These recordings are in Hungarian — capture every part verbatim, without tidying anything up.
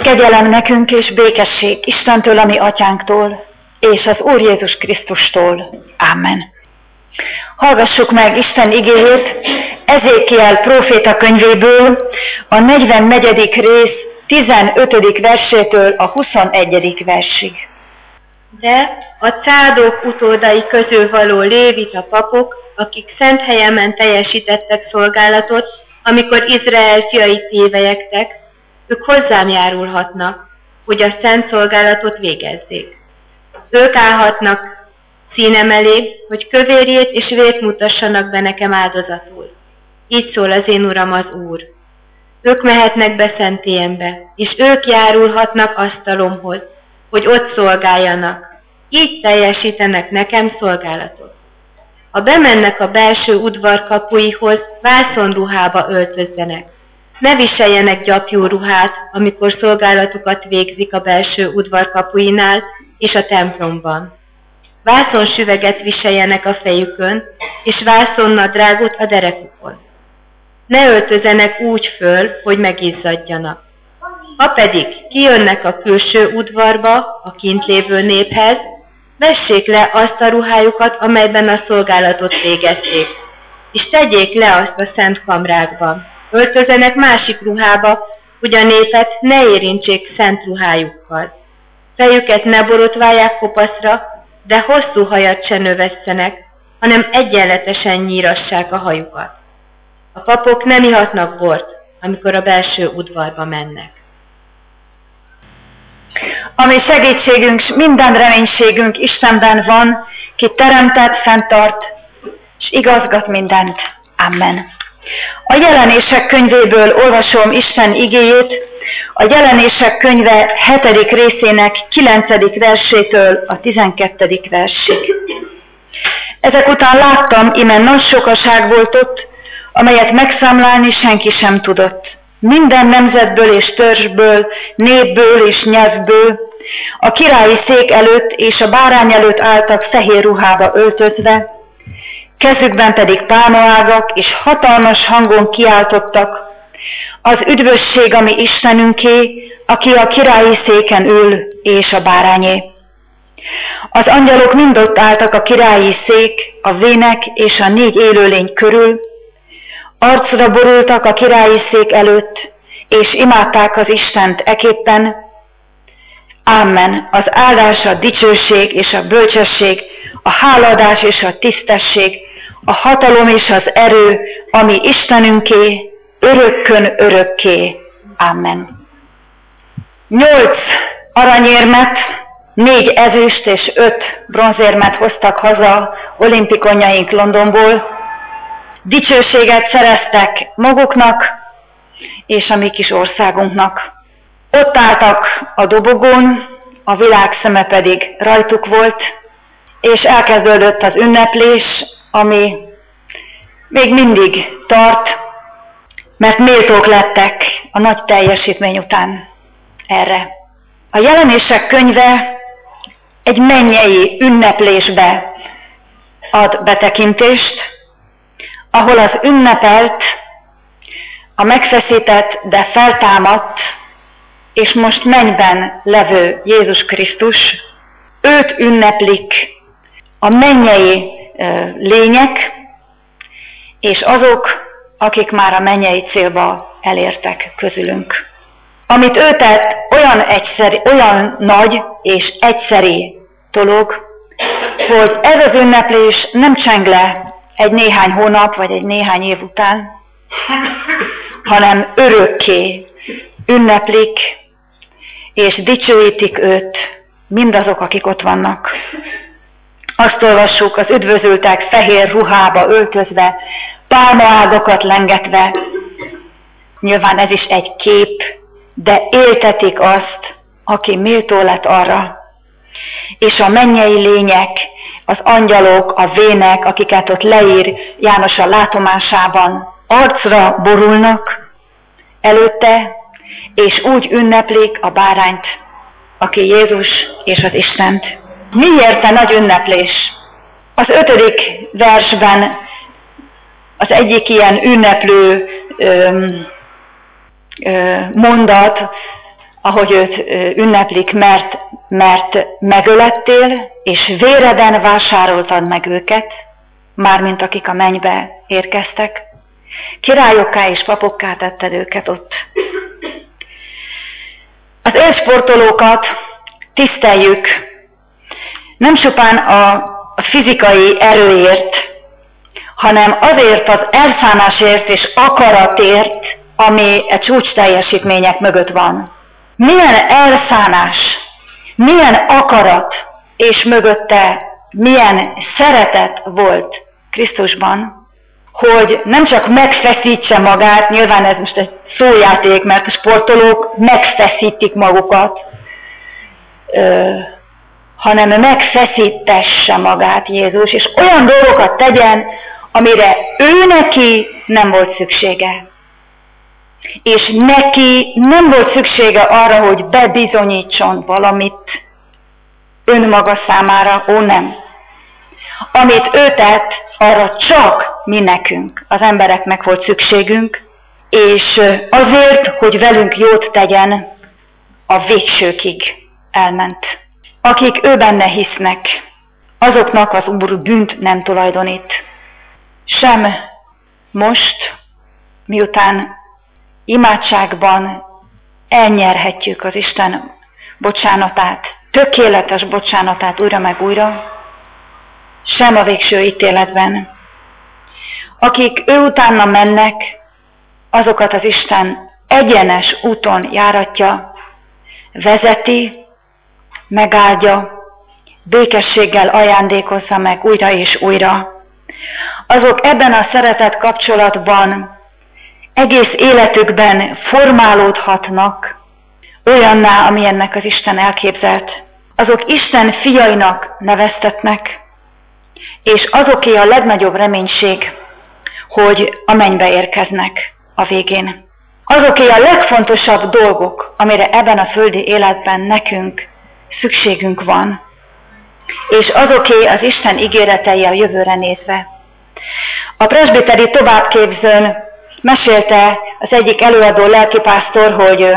Kegyelem nekünk és békesség Istentől, a mi atyánktól, és az Úr Jézus Krisztustól. Amen. Hallgassuk meg Isten igéjét Ezékiel próféta könyvéből, a negyvennegyedik rész tizenötödik versétől a huszonegyedik versig. De a cádók utódai közül való lévita papok, akik szent helyemen teljesítettek szolgálatot, amikor Izrael fiait tévelyegtek, ők hozzám járulhatnak, hogy a szent szolgálatot végezzék. Ők állhatnak színem elé, hogy kövérjét és vért mutassanak be nekem áldozatul. Így szól az én Uram, az Úr. Ők mehetnek be szentélyembe, és ők járulhatnak asztalomhoz, hogy ott szolgáljanak. Így teljesítenek nekem szolgálatot. Ha bemennek a belső udvar kapuihoz, vászonruhába öltözzenek. Ne viseljenek gyapjú ruhát, amikor szolgálatukat végzik a belső udvar kapuinál és a templomban. Vászonsüveget viseljenek a fejükön, és vászonnadrágot a derekukon. Ne öltözenek úgy föl, hogy megizzadjanak. Ha pedig kijönnek a külső udvarba, a kint lévő néphez, vessék le azt a ruhájukat, amelyben a szolgálatot végezték, és tegyék le azt a szent kamrákban. Öltözenek másik ruhába, hogy a népet ne érintsék szent ruhájukkal. Fejüket ne borotválják kopaszra, de hosszú hajat se növesszenek, hanem egyenletesen nyírassák a hajukat. A papok nem ihatnak bort, amikor a belső udvarba mennek. Ami segítségünk, minden reménységünk Istenben van, ki teremtett, fenntart, és igazgat mindent. Amen. A Jelenések könyvéből olvasom Isten igéjét, a Jelenések könyve hetedik részének kilencedik versétől a tizenkettedik versig. Ezek után láttam, íme nagy sokaság volt ott, amelyet megszámlálni senki sem tudott. Minden nemzetből és törzsből, népből és nyelvből, a királyi szék előtt és a bárány előtt álltak fehér ruhába öltözve, kezükben pedig pálmaágak, és hatalmas hangon kiáltottak: az üdvösség a mi Istenünké, aki a királyi széken ül, és a bárányé. Az angyalok mind ott álltak a királyi szék, a vének és a négy élőlény körül, arcra borultak a királyi szék előtt, és imádták az Istent eképpen: Amen, az áldás, a dicsőség és a bölcsesség, a hálaadás és a tisztesség, a hatalom és az erő, ami Istenünké, örökkön örökké. Amen. Nyolc aranyérmet, négy ezüst és öt bronzérmet hoztak haza olimpikonjaink Londonból. Dicsőséget szereztek maguknak és a mi kis országunknak. Ott álltak a dobogón, a világ szeme pedig rajtuk volt, és elkezdődött az ünneplés, ami még mindig tart, mert méltók lettek a nagy teljesítmény után erre. A Jelenések könyve egy mennyei ünneplésbe ad betekintést, ahol az ünnepelt, a megfeszített, de feltámadt, és most mennyben levő Jézus Krisztus, őt ünneplik a mennyei lények, és azok, akik már a mennyei célba elértek közülünk. Amit ő tett, olyan, egyszeri, olyan nagy és egyszeri dolog, hogy ez az ünneplés nem cseng le egy néhány hónap vagy egy néhány év után, hanem örökké ünneplik és dicsőítik őt mindazok, akik ott vannak. Azt olvassuk, az üdvözültek fehér ruhába öltözve, pálmaágakat lengetve. Nyilván ez is egy kép, de éltetik azt, aki méltó lett arra. És a mennyei lények, az angyalok, a vének, akiket ott leír János a látomásában, arcra borulnak előtte, és úgy ünneplik a bárányt, aki Jézus és az Istent. Miért a nagy ünneplés? Az ötödik versben az egyik ilyen ünneplő ö, ö, mondat ahogy őt ünneplik, mert, mert megölettél, és véreden vásároltad meg őket, mármint akik a mennybe érkeztek. Királyokká és papokká tetted őket ott. Az élsportolókat tiszteljük, nem csupán a, a fizikai erőért, hanem azért az elszánásért és akaratért, ami a csúcs teljesítmények mögött van. Milyen elszánás, milyen akarat, és mögötte milyen szeretet volt Krisztusban, hogy nem csak megfeszítse magát, nyilván ez most egy szójáték, mert a sportolók megfeszítik magukat, ö, hanem megfeszítesse magát Jézus, és olyan dolgokat tegyen, amire ő neki nem volt szüksége. És neki nem volt szüksége arra, hogy bebizonyítson valamit önmaga számára, ó nem. Amit ő tett, arra csak mi nekünk, az embereknek volt szükségünk, és azért, hogy velünk jót tegyen, a végsőkig elment. Akik ő benne hisznek, azoknak az Úr bűnt nem tulajdonít. Sem most, miután imádságban elnyerhetjük az Isten bocsánatát, tökéletes bocsánatát újra meg újra, sem a végső ítéletben. Akik ő utána mennek, azokat az Isten egyenes úton járatja, vezeti, megáldja, békességgel ajándékozza meg újra és újra. Azok ebben a szeretet kapcsolatban egész életükben formálódhatnak olyanná, amilyennek az Isten elképzelt. Azok Isten fiainak neveztetnek, és azoké a legnagyobb reménység, hogy a mennybe érkeznek a végén. Azoké a legfontosabb dolgok, amire ebben a földi életben nekünk szükségünk van, és azoké az Isten ígéretei a jövőre nézve. A presbiteri továbbképzőn mesélte az egyik előadó lelkipásztor, hogy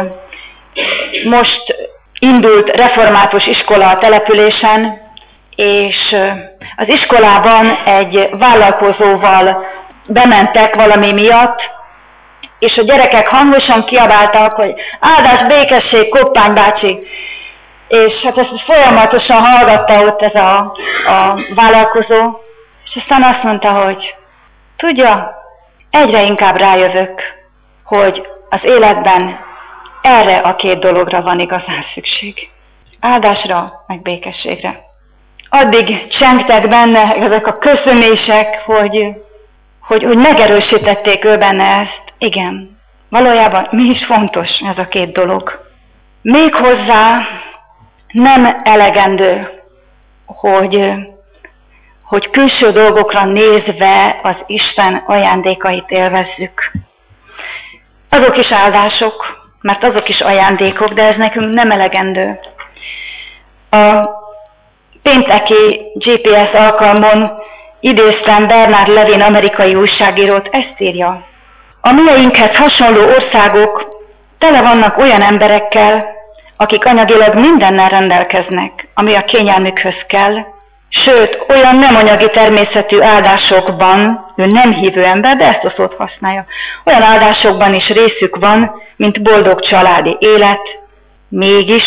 most indult református iskola a településen, és az iskolában egy vállalkozóval bementek valami miatt, és a gyerekek hangosan kiabáltak, hogy áldás, békesség, Koppány bácsi. És hát ezt folyamatosan hallgatta ott ez a, a vállalkozó, és aztán azt mondta, hogy tudja, egyre inkább rájövök, hogy az életben erre a két dologra van igazán szükség. Áldásra, meg békességre. Addig csengtek benne ezek a köszönések, hogy, hogy, hogy megerősítették ő benne ezt. Igen, valójában mi is fontos ez a két dolog. Méghozzá nem elegendő, hogy, hogy külső dolgokra nézve az Isten ajándékait élvezzük. Azok is áldások, mert azok is ajándékok, de ez nekünk nem elegendő. A pénteki gé pé es alkalmon idéztem Bernard Levin amerikai újságírót, ezt írja. A mieinkhez hasonló országok tele vannak olyan emberekkel, akik anyagilag mindennel rendelkeznek, ami a kényelmükhöz kell, sőt, olyan nem anyagi természetű áldásokban, ő nem hívő ember, de ezt a szót használja, olyan áldásokban is részük van, mint boldog családi élet, mégis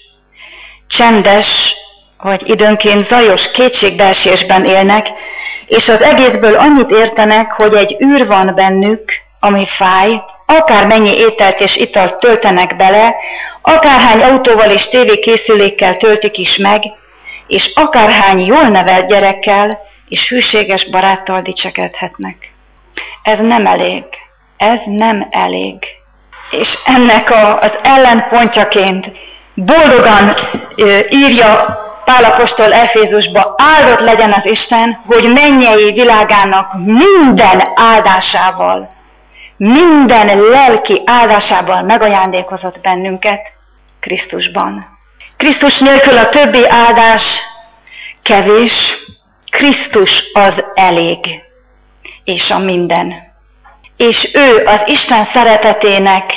csendes, vagy időnként zajos kétségbeesésben élnek, és az egészből annyit értenek, hogy egy űr van bennük, ami fáj, akármennyi ételt és italt töltenek bele, akárhány autóval és tévékészülékkel töltik is meg, és akárhány jól nevelt gyerekkel és hűséges baráttal dicsekedhetnek. Ez nem elég. Ez nem elég. És ennek a, az ellenpontjaként boldogan ö, írja Pál apostol Efézusba, áldott legyen az Isten, hogy mennyei világának minden áldásával, minden lelki áldásával megajándékozott bennünket Krisztusban. Krisztus nélkül a többi áldás kevés, Krisztus az elég, és a minden. És ő az Isten szeretetének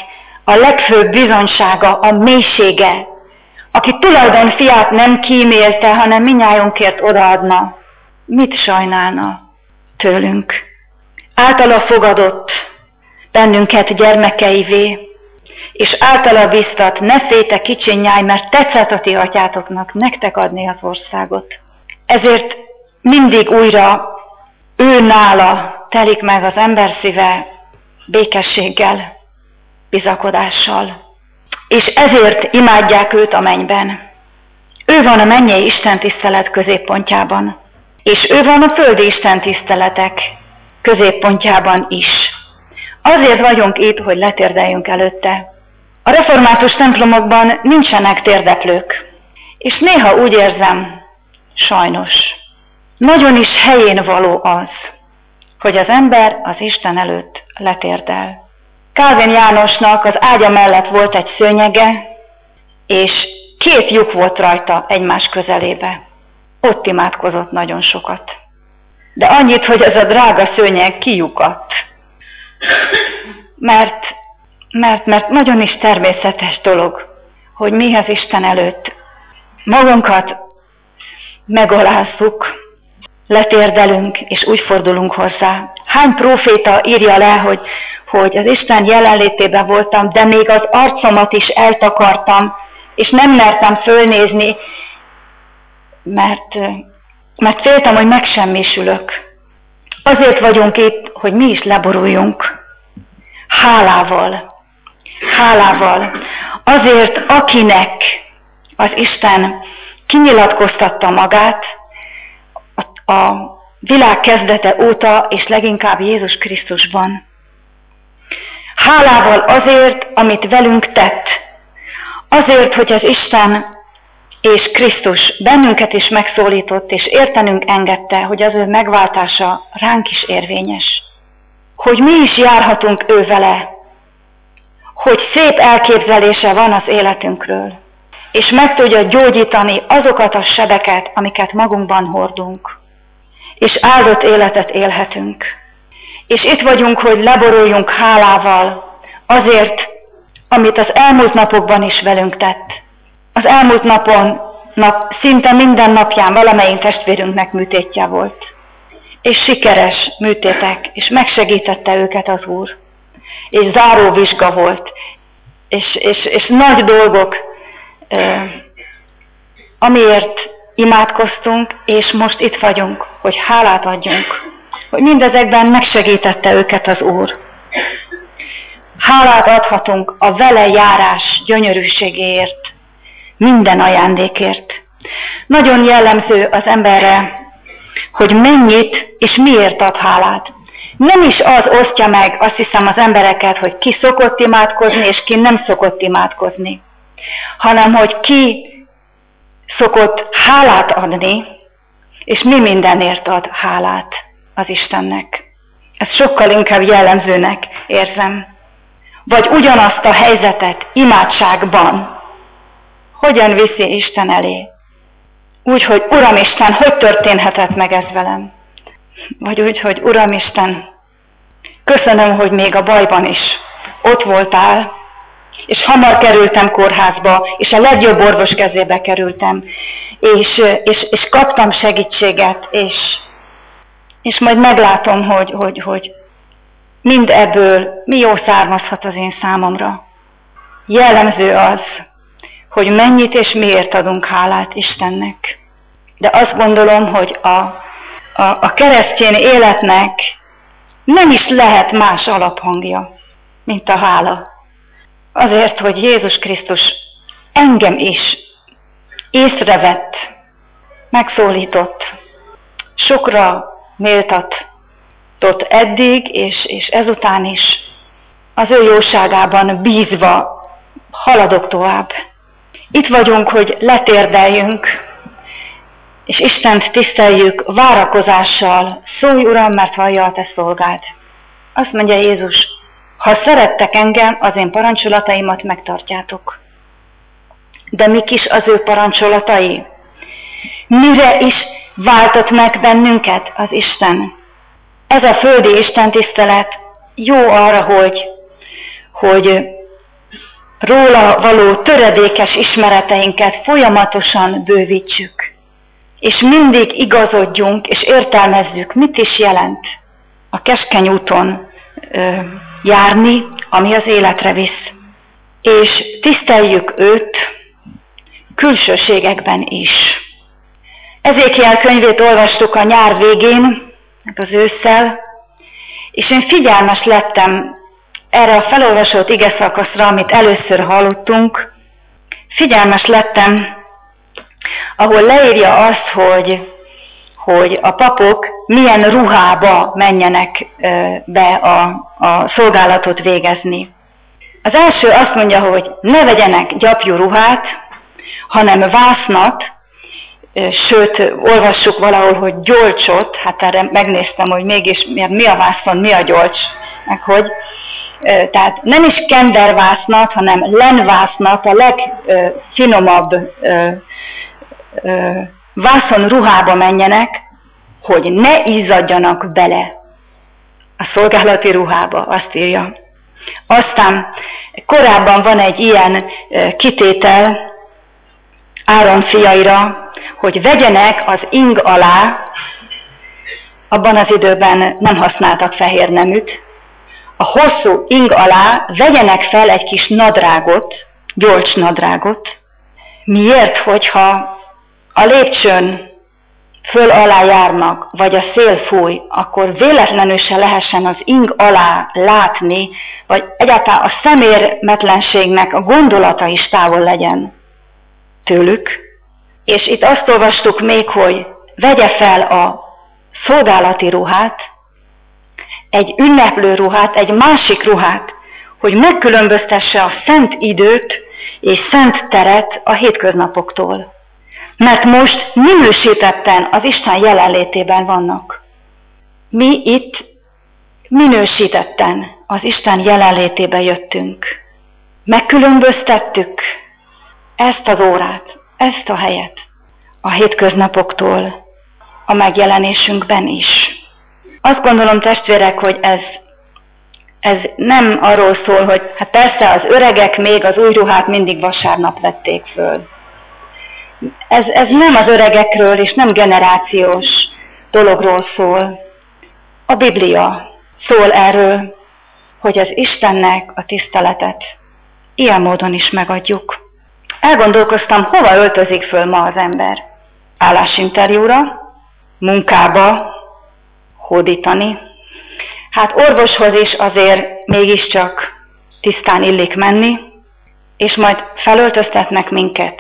a legfőbb bizonysága, a mélysége, aki tulajdon fiát nem kímélte, hanem mindnyájunkért odaadna, mit sajnálna tőlünk? Általa fogadott bennünket gyermekeivé, és általa biztat, ne féltek kicsinyáj, mert tetszett a ti atyátoknak nektek adni az országot. Ezért mindig újra ő nála telik meg az ember szíve békességgel, bizakodással. És ezért imádják őt a mennyben. Ő van a mennyei Isten tisztelet középpontjában, és ő van a földi Isten tiszteletek középpontjában is. Azért vagyunk itt, hogy letérdeljünk előtte. A református templomokban nincsenek térdeplők, és néha úgy érzem, sajnos, nagyon is helyén való az, hogy az ember az Isten előtt letérdel. Kálvin Jánosnak az ágya mellett volt egy szőnyege, és két lyuk volt rajta egymás közelébe. Ott imádkozott nagyon sokat. De annyit, hogy ez a drága szőnyeg kilyukadt. Mert, mert, mert nagyon is természetes dolog, hogy mi az Isten előtt magunkat megalázzuk, letérdelünk, és úgy fordulunk hozzá. Hány próféta írja le, hogy, hogy az Isten jelenlétében voltam, de még az arcomat is eltakartam, és nem mertem fölnézni, mert, mert féltem, hogy megsemmisülök. Azért vagyunk itt, hogy mi is leboruljunk. Hálával. Hálával. Azért, akinek az Isten kinyilatkoztatta magát a, a világ kezdete óta, és leginkább Jézus Krisztusban. Hálával azért, amit velünk tett. Azért, hogy az Isten és Krisztus bennünket is megszólított, és értenünk engedte, hogy az ő megváltása ránk is érvényes. Hogy mi is járhatunk ő vele. Hogy szép elképzelése van az életünkről. És meg tudja gyógyítani azokat a sebeket, amiket magunkban hordunk. És áldott életet élhetünk. És itt vagyunk, hogy leboruljunk hálával azért, amit az elmúlt napokban is velünk tett. Az elmúlt napon, nap, szinte minden napján valamelyik testvérünknek műtétje volt. És sikeres műtétek, és megsegítette őket az Úr. És záró vizsga volt. És, és, és nagy dolgok, eh, amiért imádkoztunk, és most itt vagyunk, hogy hálát adjunk. Hogy mindezekben megsegítette őket az Úr. Hálát adhatunk a vele járás gyönyörűségéért, minden ajándékért. Nagyon jellemző az emberre, hogy mennyit és miért ad hálát. Nem is az osztja meg, azt hiszem, az embereket, hogy ki szokott imádkozni, és ki nem szokott imádkozni, hanem hogy ki szokott hálát adni, és mi mindenért ad hálát az Istennek. Ezt sokkal inkább jellemzőnek érzem. Vagy ugyanazt a helyzetet imádságban hogyan viszi Isten elé. Úgy, hogy Uram Isten, hogy történhetett meg ez velem? Vagy úgy, hogy Uram Isten, köszönöm, hogy még a bajban is ott voltál, és hamar kerültem kórházba, és a legjobb orvos kezébe kerültem, és, és, és kaptam segítséget, és, és majd meglátom, hogy, hogy, hogy mind ebből mi jó származhat az én számomra. Jellemző az, hogy mennyit és miért adunk hálát Istennek. De azt gondolom, hogy a, a, a keresztény életnek nem is lehet más alaphangja, mint a hála. Azért, hogy Jézus Krisztus engem is észrevett, megszólított, sokra méltatott eddig, és, és ezután is az ő jóságában bízva haladok tovább. Itt vagyunk, hogy letérdeljünk, és Istent tiszteljük várakozással. Szólj, Uram, mert hallja a te szolgád. Azt mondja Jézus, ha szerettek engem, az én parancsolataimat megtartjátok. De mik is az ő parancsolatai? Mire is váltott meg bennünket az Isten? Ez a földi Isten tisztelet jó arra, hogy, hogy róla való töredékes ismereteinket folyamatosan bővítsük, és mindig igazodjunk és értelmezzük, mit is jelent a keskeny úton ö, járni, ami az életre visz. És tiszteljük őt külsőségekben is. Ezékiel könyvét olvastuk a nyár végén, az ősszel, és én figyelmes lettem erre a felolvasott igeszakaszra, amit először hallottunk, figyelmes lettem, ahol leírja azt, hogy, hogy a papok milyen ruhába menjenek be a, a szolgálatot végezni. Az első azt mondja, hogy ne vegyenek gyapjú ruhát, hanem vásznat, sőt, olvassuk valahol, hogy gyolcsot, hát erre megnéztem, hogy mégis mi a vászon, mi a gyolcs, meg hogy. Tehát nem is kendervásznat, hanem lenvásznat, a legfinomabb vászon ruhába menjenek, hogy ne izzadjanak bele a szolgálati ruhába, azt írja. Aztán korábban van egy ilyen kitétel Áron fiaira, hogy vegyenek az ing alá, abban az időben nem használtak fehér neműt, a hosszú ing alá vegyenek fel egy kis nadrágot, gyolcs nadrágot. Miért, hogyha a lépcsőn föl alá járnak, vagy a szél fúj, akkor véletlenül se lehessen az ing alá látni, vagy egyáltalán a szemérmetlenségnek a gondolata is távol legyen tőlük. És itt azt olvastuk még, hogy vegye fel a szolgálati ruhát, egy ünneplő ruhát, egy másik ruhát, hogy megkülönböztesse a szent időt és szent teret a hétköznapoktól. Mert most minősítetten az Isten jelenlétében vannak. Mi itt minősítetten az Isten jelenlétébe jöttünk. Megkülönböztettük ezt az órát, ezt a helyet a hétköznapoktól a megjelenésünkben is. Azt gondolom, testvérek, hogy ez, ez nem arról szól, hogy hát persze az öregek még az új ruhát mindig vasárnap vették föl. Ez, ez nem az öregekről és nem generációs dologról szól. A Biblia szól erről, hogy az Istennek a tiszteletet ilyen módon is megadjuk. Elgondolkoztam, hova öltözik föl ma az ember? Állásinterjúra, munkába, hódítani. Hát orvoshoz is azért mégiscsak tisztán illik menni, és majd felöltöztetnek minket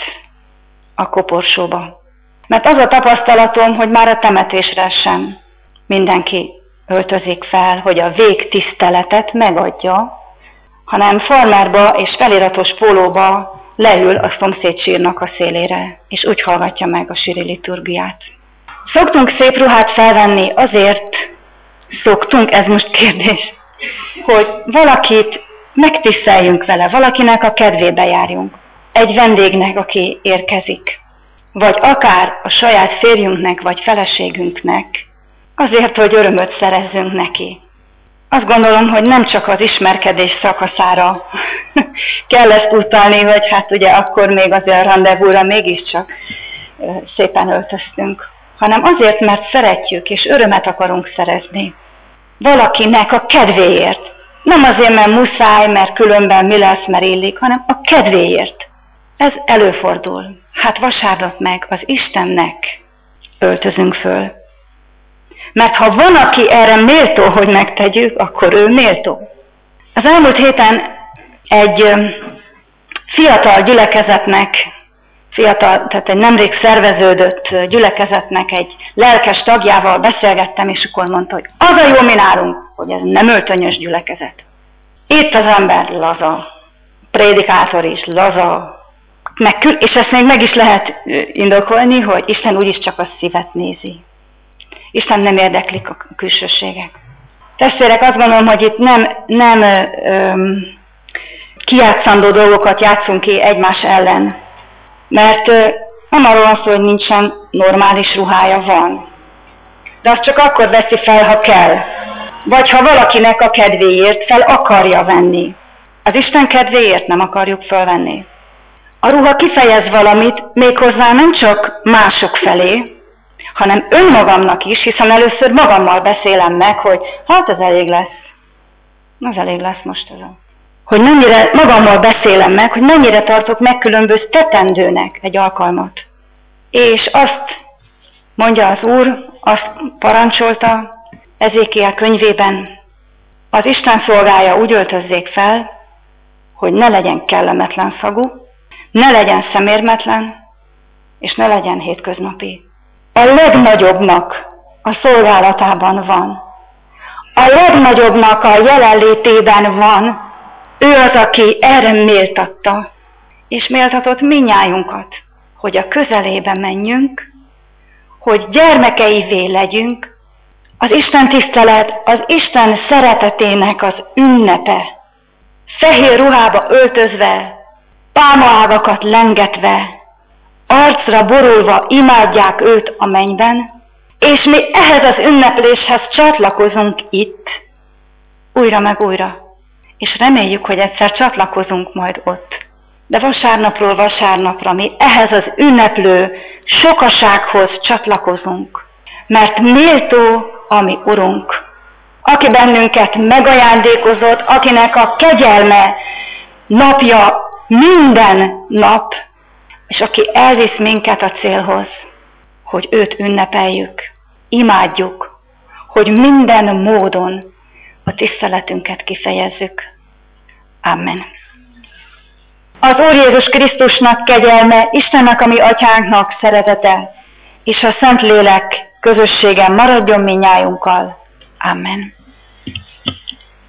a koporsóba. Mert az a tapasztalatom, hogy már a temetésre sem mindenki öltözik fel, hogy a végtiszteletet megadja, hanem farmerba és feliratos pólóba leül a szomszéd sírnak a szélére, és úgy hallgatja meg a síri liturgiát. Szoktunk szép ruhát felvenni, azért szoktunk, ez most kérdés, hogy valakit megtiszteljünk vele, valakinek a kedvébe járjunk. Egy vendégnek, aki érkezik. Vagy akár a saját férjünknek, vagy feleségünknek, azért, hogy örömöt szerezzünk neki. Azt gondolom, hogy nem csak az ismerkedés szakaszára kell ezt utalni, hogy hát ugye akkor még azért a randevúra mégiscsak szépen öltöztünk, hanem azért, mert szeretjük és örömet akarunk szerezni. Valakinek a kedvéért. Nem azért, mert muszáj, mert különben mi lesz, mert illik, hanem a kedvéért. Ez előfordul. Hát vasárnap meg az Istennek öltözünk föl. Mert ha van, aki erre méltó, hogy megtegyük, akkor ő méltó. Az elmúlt héten egy fiatal gyülekezetnek, fiatal, tehát egy nemrég szerveződött gyülekezetnek egy lelkes tagjával beszélgettem, és akkor mondta, hogy az a jó mi nálunk, hogy ez nem öltönyös gyülekezet. Itt az ember laza, prédikátor is laza, meg, és ezt még meg is lehet indokolni, hogy Isten úgyis csak a szívet nézi. Isten nem érdeklik a külsőségek. Testvérek, azt gondolom, hogy itt nem, nem öm, kijátszandó dolgokat játszunk ki egymás ellen. Mert ö, nem arról van szó, hogy nincsen normális ruhája, van. De azt csak akkor veszi fel, ha kell. Vagy ha valakinek a kedvéért fel akarja venni. Az Isten kedvéért nem akarjuk fölvenni. A ruha kifejez valamit, méghozzá nem csak mások felé, hanem önmagamnak is, hiszen először magammal beszélem meg, hogy hát ez elég lesz. Az elég lesz most ez a... Hogy mennyire magammal beszélem meg, hogy mennyire tartok megkülönböztetendőnek egy alkalmat. És azt mondja az Úr, azt parancsolta Ezékiel könyvében, az Isten szolgája úgy öltözzék fel, hogy ne legyen kellemetlen szagú, ne legyen szemérmetlen, és ne legyen hétköznapi. A legnagyobbnak a szolgálatában van. A legnagyobbnak a jelenlétében van. Ő az, aki erre méltatta, és méltatott mindnyájunkat, hogy a közelébe menjünk, hogy gyermekeivé legyünk, az Isten tisztelet, az Isten szeretetének az ünnepe. Fehér ruhába öltözve, pálmaágakat lengetve, arcra borulva imádják őt a mennyben, és mi ehhez az ünnepléshez csatlakozunk itt, újra meg újra. És reméljük, hogy egyszer csatlakozunk majd ott. De vasárnapról vasárnapra mi ehhez az ünneplő sokasághoz csatlakozunk. Mert méltó a mi Urunk, aki bennünket megajándékozott, akinek a kegyelme napja minden nap, és aki elvisz minket a célhoz, hogy őt ünnepeljük, imádjuk, hogy minden módon a tiszteletünket kifejezzük. Amen. Az Úr Jézus Krisztusnak kegyelme, Istennek, a mi atyánknak szeretete, és a Szentlélek közösségen maradjon mindnyájunkkal. Amen.